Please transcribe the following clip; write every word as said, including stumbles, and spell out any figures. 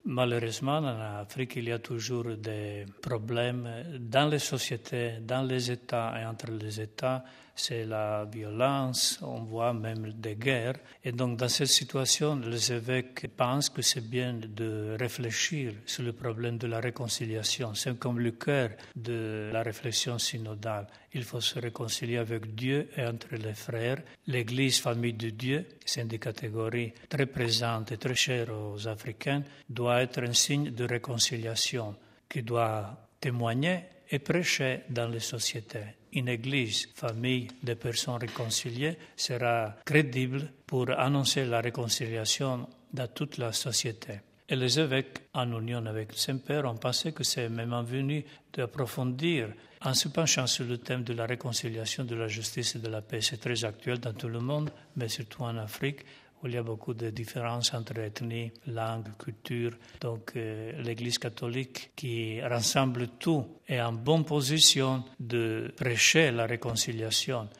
Malheureusement, en Afrique, il y a toujours des problèmes dans les sociétés, dans les États et entre les États. C'est la violence, on voit même des guerres. Et donc, dans cette situation, les évêques pensent que c'est bien de réfléchir sur le problème de la réconciliation. C'est comme le cœur de la réflexion synodale. Il faut se réconcilier avec Dieu et entre les frères. L'Église, famille de Dieu, c'est une des catégories très présentes et très chères aux Africains, doit être un signe de réconciliation qui doit témoigner et prêcher dans les sociétés. Une église, famille de personnes réconciliées sera crédible pour annoncer la réconciliation dans toute la société. Et les évêques, en union avec le Saint-Père, ont pensé que c'est même venu d'approfondir en se penchant sur le thème de la réconciliation, de la justice et de la paix. C'est très actuel dans tout le monde, mais surtout en Afrique, où il y a beaucoup de différences entre ethnies, langues, cultures. Donc euh, l'Église catholique qui rassemble tout est en bonne position de prêcher la réconciliation